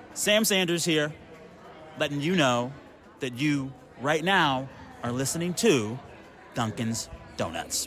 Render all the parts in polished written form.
Sam Sanders here, letting you know that you, right now, are listening to Dunkin's Donuts.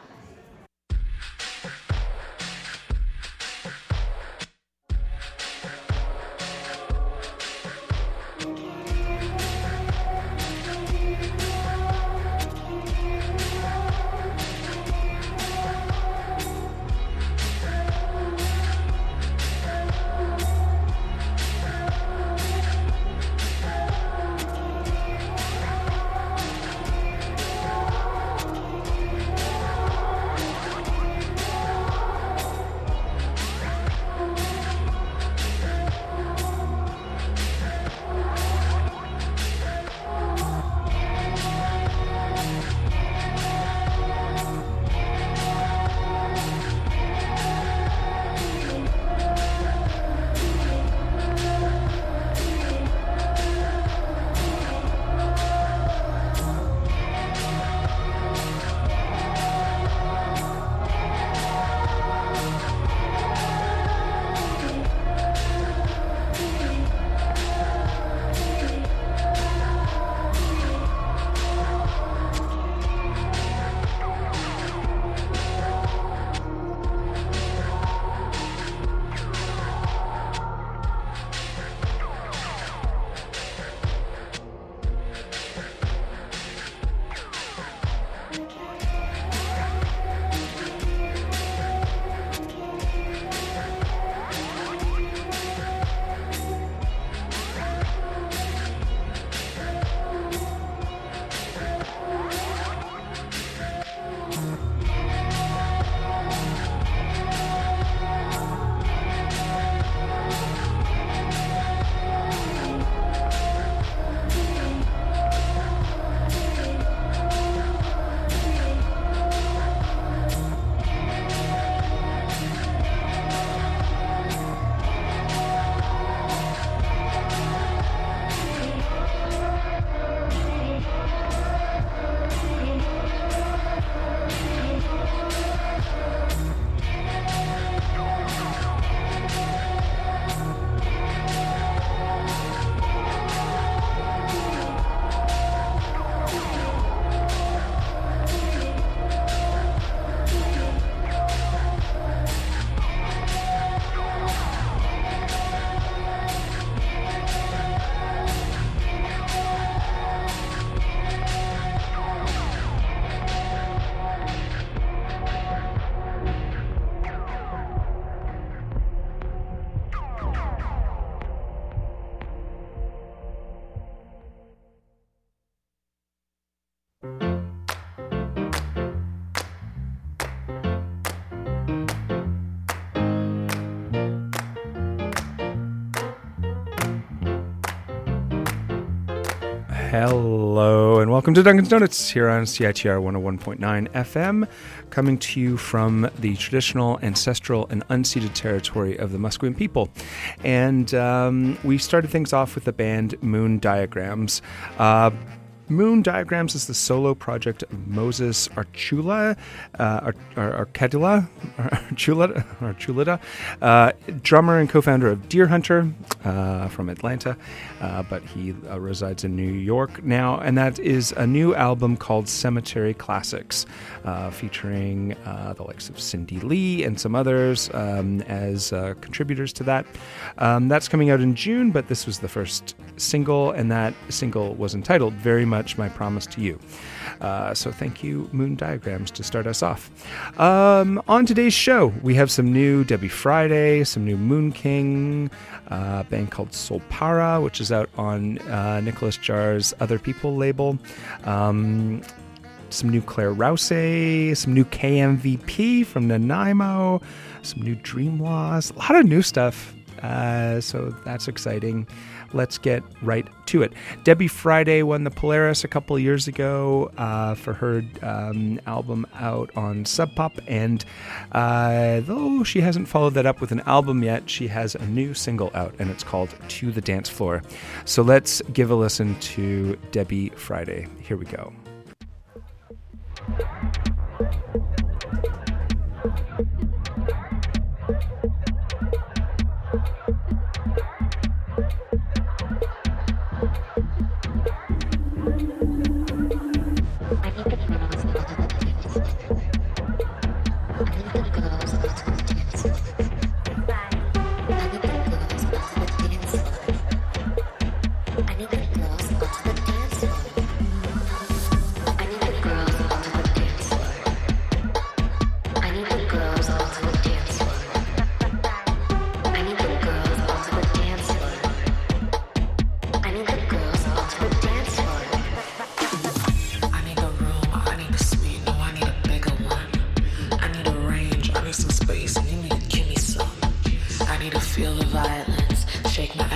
Hello and welcome to Dunkin's Donuts here on CITR 101.9 FM, coming to you from the traditional, ancestral, and unceded territory of the Musqueam people. And we started things off with the band Moon Diagrams. Moon Diagrams is the solo project of Moses Archuleta, drummer and co-founder of Deer Hunter from Atlanta, but he resides in New York now, and that is a new album called Cemetery Classics, featuring the likes of Cindy Lee and some others as contributors to that. That's coming out in June, but this was the first single, and that single was entitled Very Much My Promise to You. So thank you, Moon Diagrams, to start us off. On today's show, we have some new Debbie Friday, some new Moon King, a band called Solpara, which is out on Nicholas Jar's Other People label. Some new Claire Rousey, some new KMVP from Nanaimo, some new Dream Laws, a lot of new stuff. So that's exciting. Let's get right to it. Debbie Friday won the Polaris a couple of years ago for her album out on Sub Pop, and though she hasn't followed that up with an album yet, she has a new single out, and it's called To the Dance Floor. So let's give a listen to Debbie Friday. Here we go.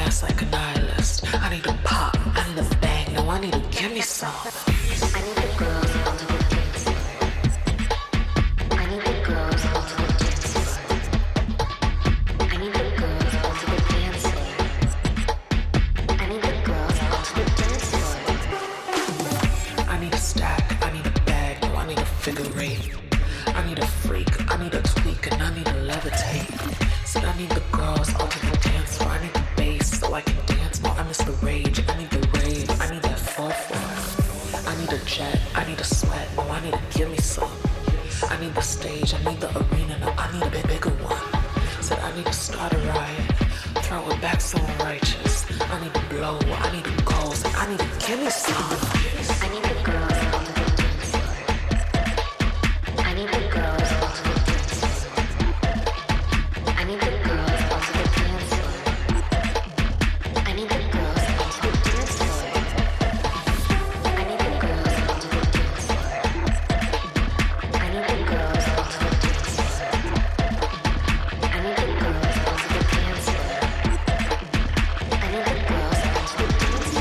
ass like a nihilist. I need a pop, I need a bang, no, I need to give me some. I need the girls all to the dance floor. I need the girls all to the dance floor. I need the girls all to the dance floor. I need the girls all to the dance floor. I need a stack, I need a bag, no, I need a figure eight. I need a freak, I need a tweak, and I need to levitate. Said I need the girls all to the dance floor. I need the bass so I can dance more. I miss the rage, I need the rave, I need that 4-4. I need a jet, I need a sweat, no, I need to give me some. I need the stage, I need the arena, no, I need a bit bigger one. Said I need to start a riot, throw it back so righteous. I need to blow, I need to go, said I need to give me some. I need the girls all to the dance floor. I need the girls all to the dance floor. I need the girls all to the dance floor. I need the girls all to the dance floor. I need the girls all to the dance floor. I need the girls all to the dance floor. I need the girls all to the dance floor. I need the girls all to the dance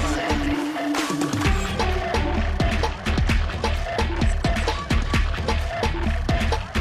floor.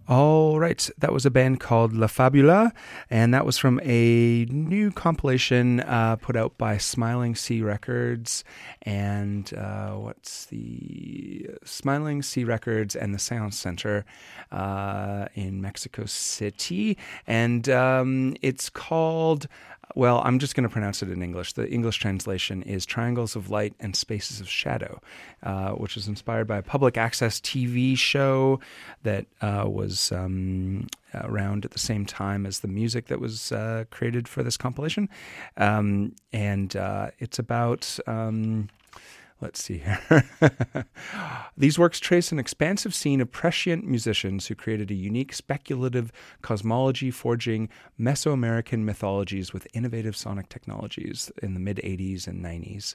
All right, that was a band called La Fabula, and that was from a new compilation put out by Smiling Sea Records, and what's the Smiling Sea Records and the Sound Center in Mexico City, and it's called. Well, I'm just going to pronounce it in English. The English translation is Triangles of Light and Spaces of Shadow, which was inspired by a public access TV show that was around at the same time as the music that was created for this compilation. And it's about... let's see here. These works trace an expansive scene of prescient musicians who created a unique speculative cosmology, forging Mesoamerican mythologies with innovative sonic technologies in the mid-'80s and '90s.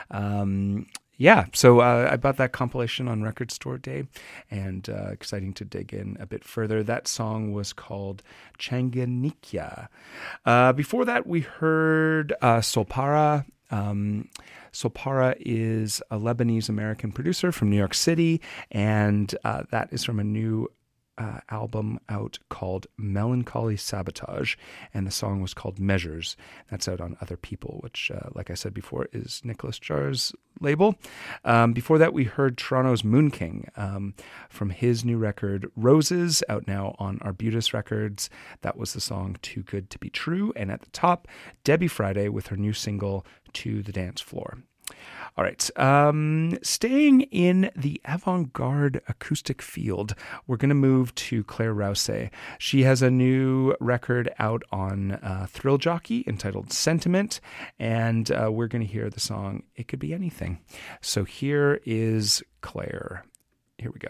So I bought that compilation on Record Store Day, and exciting to dig in a bit further. That song was called Changanikia. Before that, we heard Solpara. Solpara is a Lebanese-American producer from New York City, and that is from a new album out called Melancholy Sabotage, and the song was called Measures. That's out on Other People, which, like I said before, is Nicholas Jar's label. Before that, we heard Toronto's Moon King from his new record, Roses, out now on Arbutus Records. That was the song Too Good to Be True. And at the top, Debbie Friday with her new single, To the Dance Floor. All right, staying in the avant-garde acoustic field, we're going to move to Claire Rouse. She has a new record out on Thrill Jockey entitled Sentiment, and we're going to hear the song It Could Be Anything. So here is Claire. Here we go.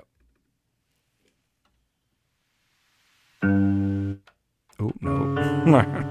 Oh, no.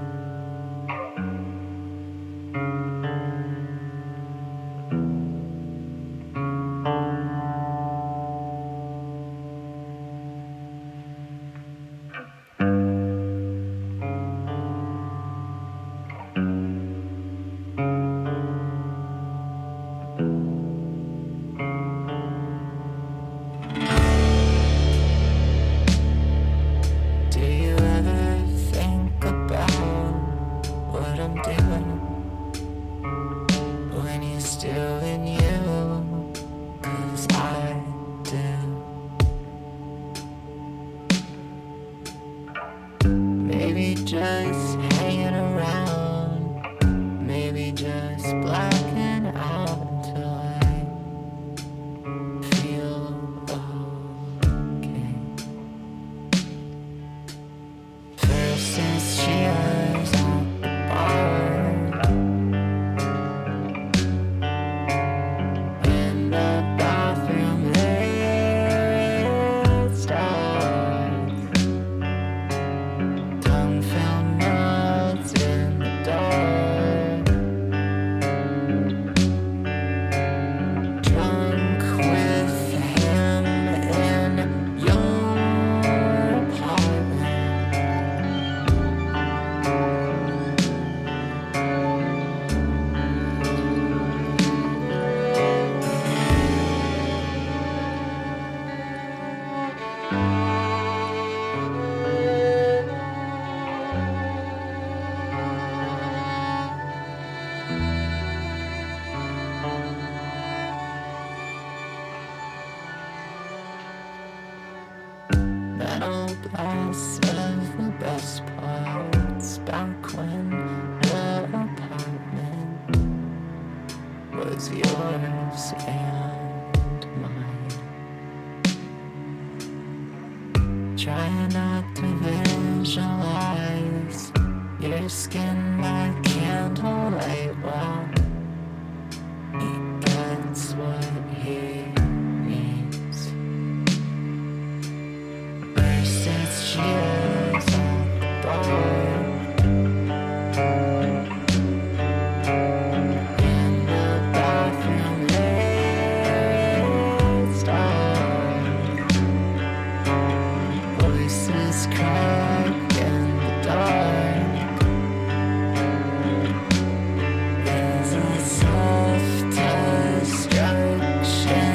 Destruction.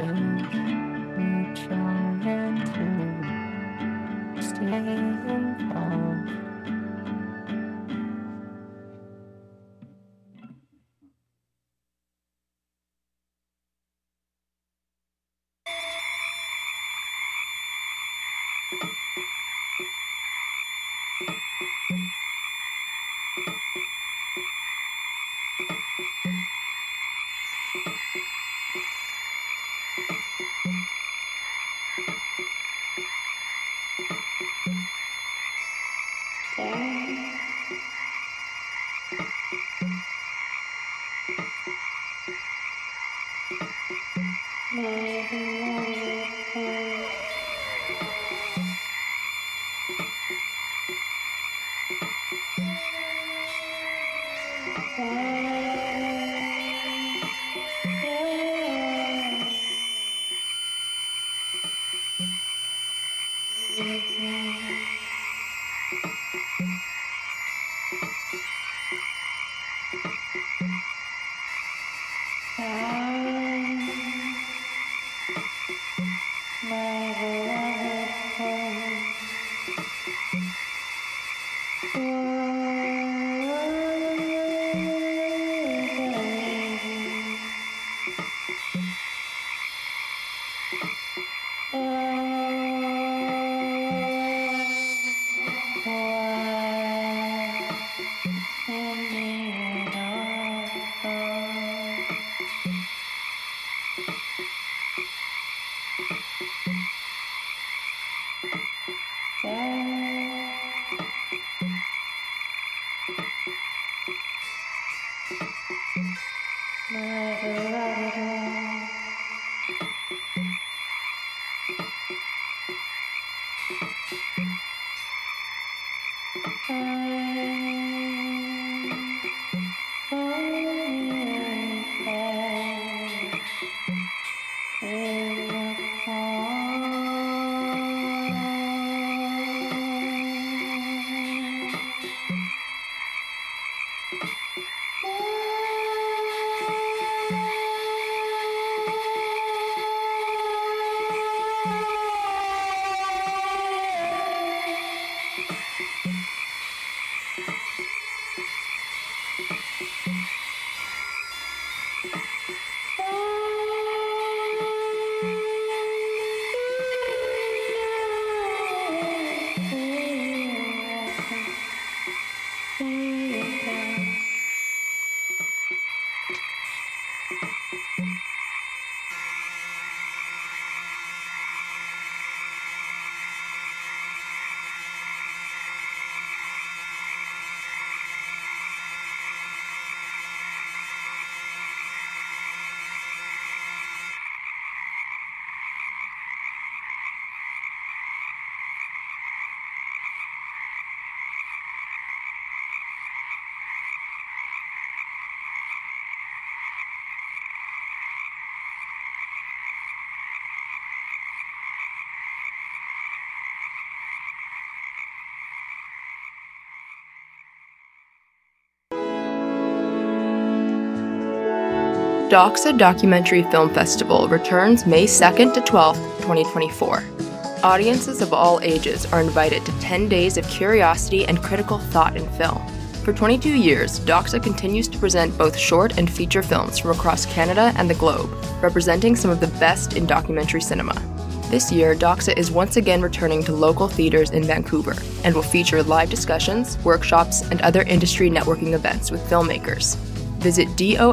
Doxa Documentary Film Festival returns May 2nd to 12th, 2024. Audiences of all ages are invited to 10 days of curiosity and critical thought in film. For 22 years, Doxa continues to present both short and feature films from across Canada and the globe, representing some of the best in documentary cinema. This year, Doxa is once again returning to local theaters in Vancouver and will feature live discussions, workshops, and other industry networking events with filmmakers. Visit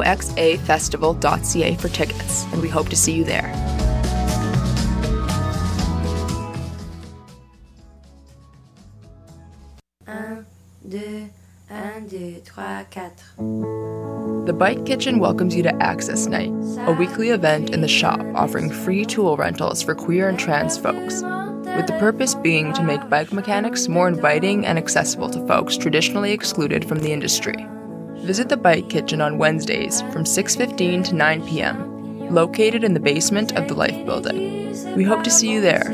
doxafestival.ca for tickets, and we hope to see you there. The Bike Kitchen welcomes you to Access Night, a weekly event in the shop offering free tool rentals for queer and trans folks, with the purpose being to make bike mechanics more inviting and accessible to folks traditionally excluded from the industry. Visit the Bike Kitchen on Wednesdays from 6:15 to 9 p.m., located in the basement of the Life Building. We hope to see you there.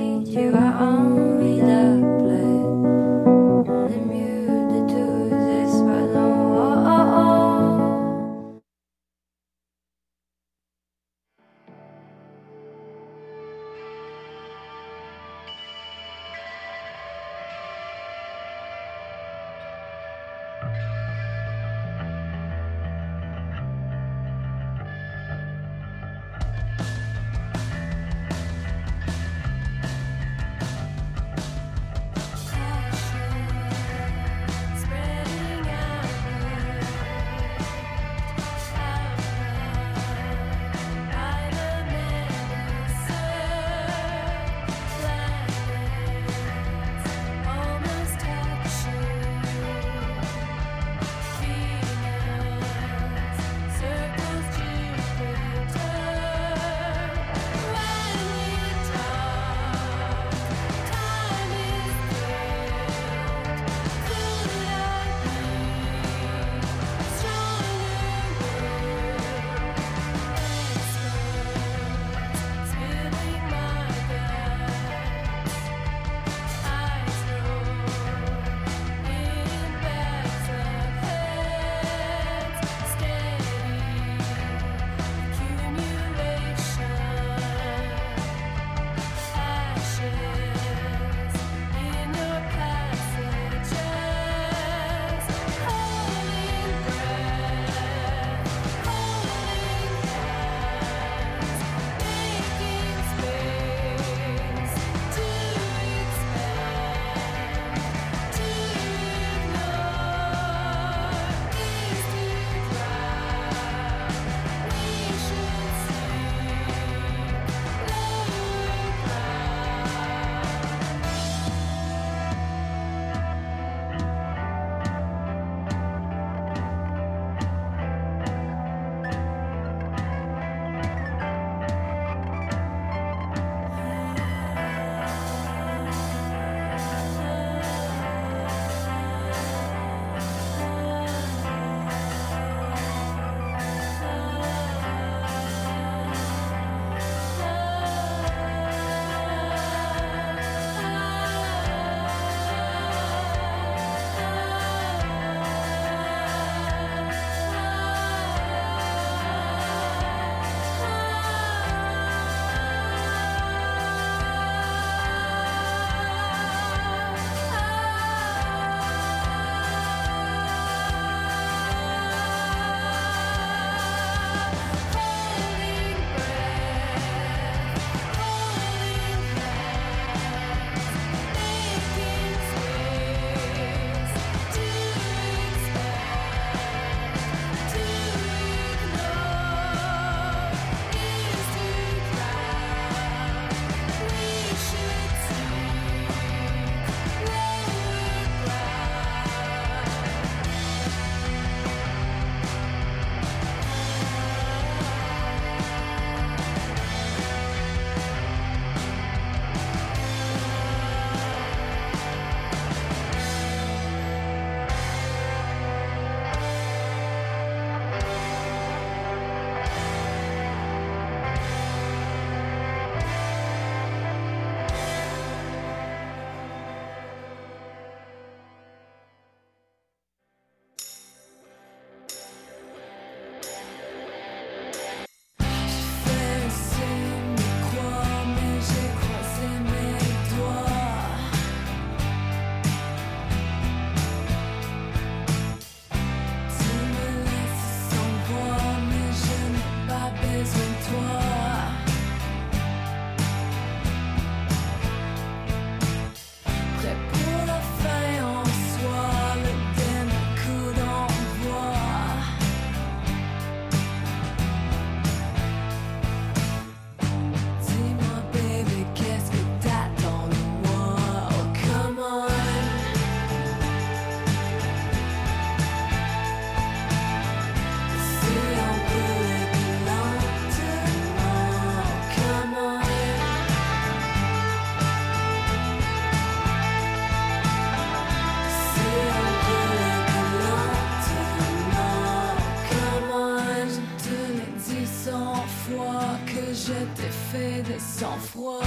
et sans froid.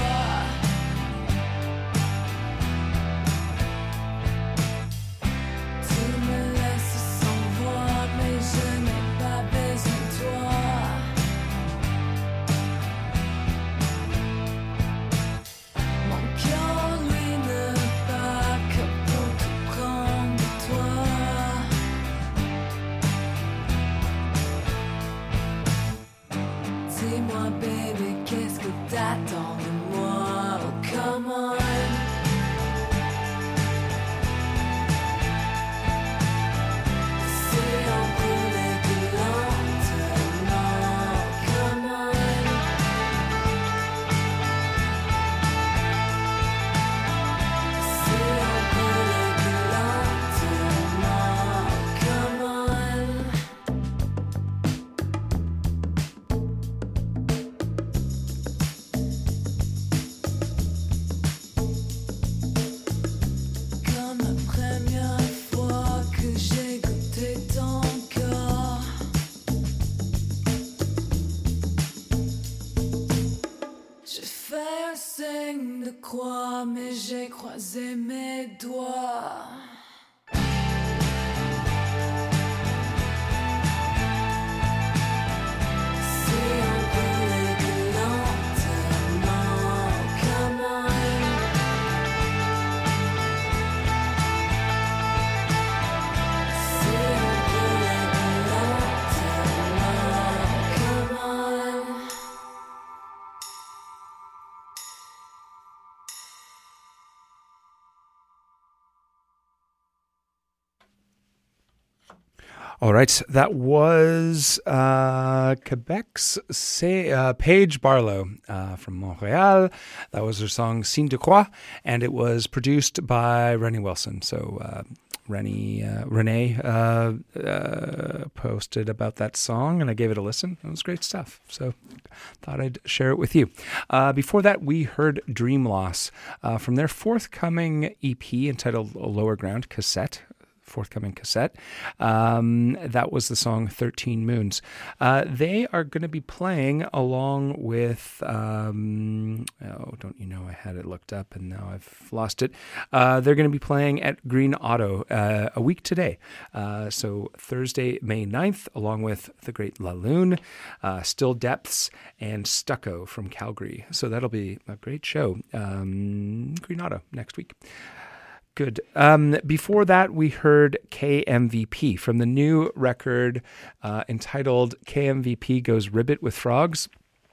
Tu me laisses sans voix, mais je n'ai pas besoin de toi. Mon cœur, lui, ne bat que pour tout prendre de toi. Dis-moi, baby, qu'est-ce que t'attends de moi? Oh, come on. Si on brûlait plus lentement, come on. Si on brûlait plus lentement, come on. Comme la première fois que j'ai goûté ton corps. J'ai fait un signe de croix, mais j'ai croisé mes doigts. Si on brûlait plus lentement, come on. Si on brûlait plus lentement, come on. All right, that was Quebec's Paige Barlow from Montreal. That was her song Signe de Croix, and it was produced by Rennie Wilson. So Renee posted about that song, and I gave it a listen. It was great stuff, so thought I'd share it with you. Before that, we heard Dream Loss from their forthcoming EP entitled Lower Ground cassette. That was the song 13 Moons. They are going to be playing along with, don't you know, I had it looked up and now I've lost it. They're going to be playing at Green Auto a week today. So Thursday, May 9th, along with the great La Lune, Still Depths, and Stucco from Calgary. So that'll be a great show. Green Auto next week. Good. Before that, we heard KMVP from the new record entitled KMVP Goes Ribbit with Frogs.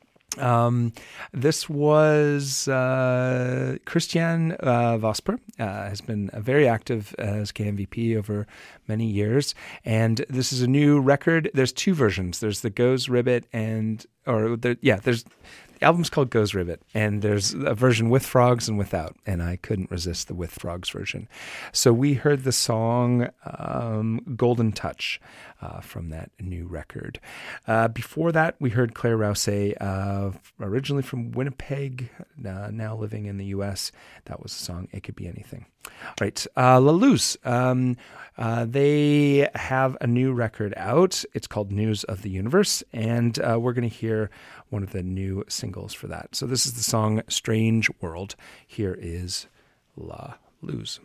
This was Christian Vosper, has been very active as KMVP over many years, and this is a new record. There's two versions. There's the Goes Ribbit there's the album's called Goes Ribbit, and there's a version with frogs and without, and I couldn't resist the with frogs version. So we heard the song Golden Touch from that new record. Before that, we heard Claire Rousset, originally from Winnipeg, now living in the U.S. That was the song It Could Be Anything. All right, La Luz. They have a new record out. It's called News of the Universe, and we're going to hear one of the new singles for that. So this is the song Strange World. Here is La Luz.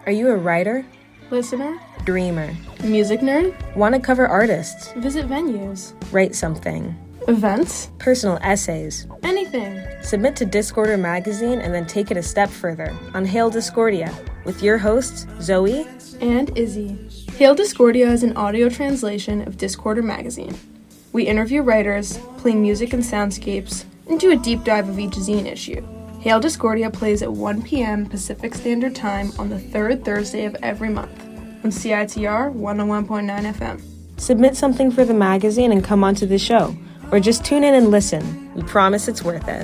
Are you a writer? Listener? Dreamer? Music nerd? Want to cover artists? Visit venues? Write something? Events? Personal essays? Anything. Submit to Discorder magazine and then take it a step further on Hail Discordia with your hosts, Zoe and Izzy. Hail Discordia is an audio translation of Discorder magazine. We interview writers, play music and soundscapes, and do a deep dive of each zine issue. Hail Discordia plays at 1 p.m. Pacific Standard Time on the third Thursday of every month on CITR 101.9 FM. Submit something for the magazine and come onto the show, or just tune in and listen. We promise it's worth it.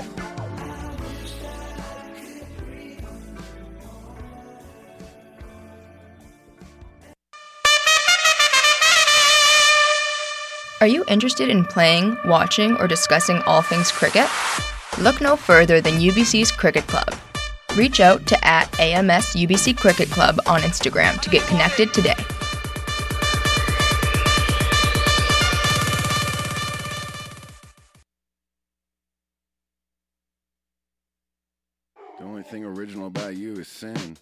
Are you interested in playing, watching, or discussing all things cricket? Look no further than UBC's Cricket Club. Reach out to @AMS UBC Cricket Club on Instagram to get connected today. The only thing original about you is sin.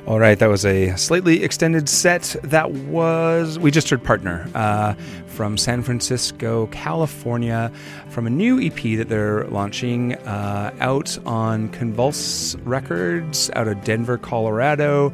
All right, that was a slightly extended set. We just heard Partner from San Francisco, California, from a new EP that they're launching out on Convulse Records out of Denver, Colorado.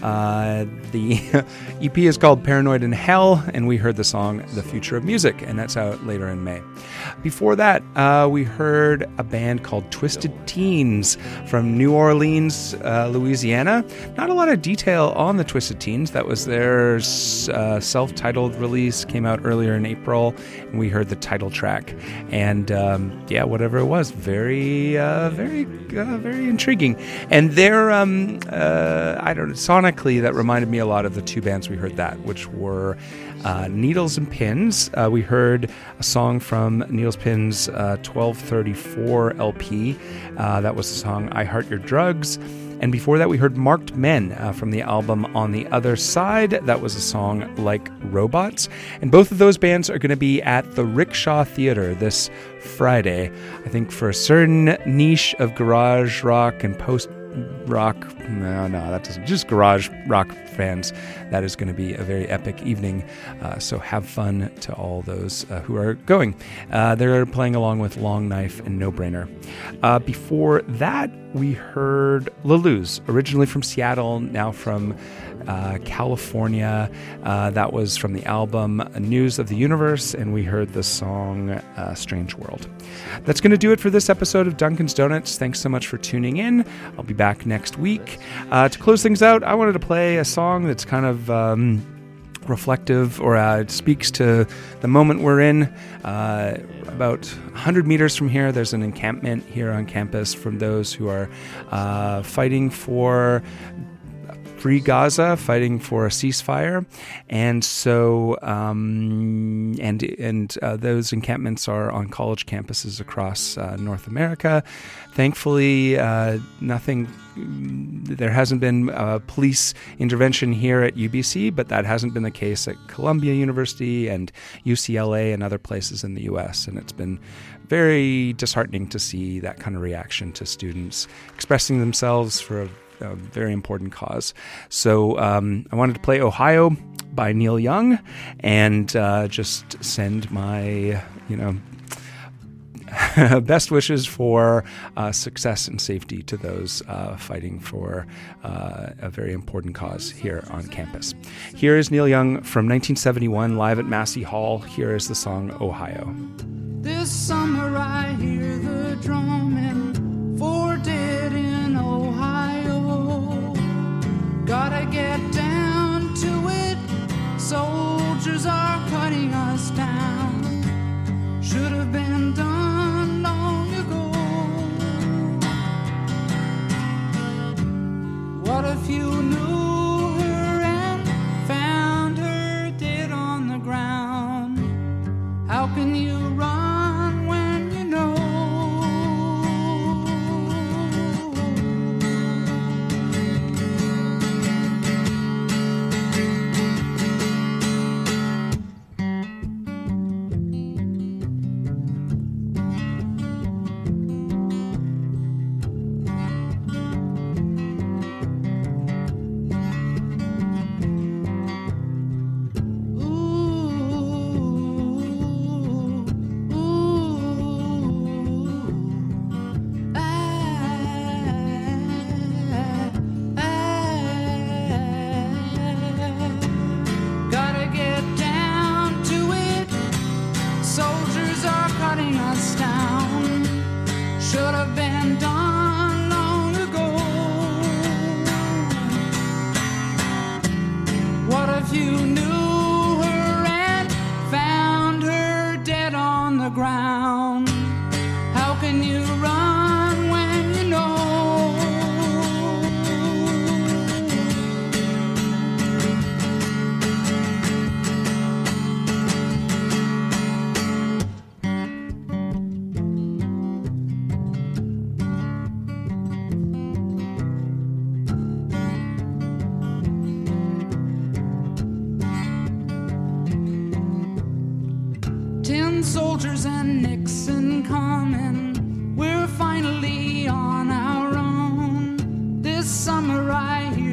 The EP is called Paranoid in Hell, and we heard the song The Future of Music, and that's out later in May. Before that, we heard a band called Twisted Teens from New Orleans, Louisiana. Not a lot of detail on the Twisted Teens. That was their self-titled release, came out earlier in April, and we heard the title track. And whatever it was, very intriguing. And they're, sonically, that reminded me a lot of the two bands we heard which were Needles and Pins. We heard a song from Needles Pins' 1234 LP. That was the song I Heart Your Drugs. And before that, we heard Marked Men from the album On the Other Side. That was a song Like Robots. And both of those bands are going to be at the Rickshaw Theater this Friday, I think, for a certain niche of garage rock and post rock. No, that doesn't. Just garage rock fans. That is going to be a very epic evening. So have fun to all those who are going. They're playing along with Long Knife and No Brainer. Before that, we heard Laluz, originally from Seattle, now from California. That was from the album News of the Universe, and we heard the song Strange World. That's going to do it for this episode of Dunkin's Donuts. Thanks so much for tuning in. I'll be back next week. To close things out, I wanted to play a song that's kind of reflective, or it speaks to the moment we're in. About 100 meters from here, there's an encampment here on campus from those who are fighting for Free Gaza, fighting for a ceasefire, and so those encampments are on college campuses across North America. Thankfully, there hasn't been police intervention here at UBC, but that hasn't been the case at Columbia University and UCLA and other places in the U.S., and it's been very disheartening to see that kind of reaction to students expressing themselves for a very important cause. So I wanted to play Ohio by Neil Young, and just send my, best wishes for success and safety to those fighting for a very important cause here on campus. Here is Neil Young from 1971, live at Massey Hall. Here is the song Ohio. This summer I hear the drumming for dead in Ohio. Gotta get down to it. Soldiers are cutting us down. Should have been done long ago. What if you knew her and found her dead on the ground? How can you run when you know? Soldiers and Nixon coming, we're finally on our own. This summer I hear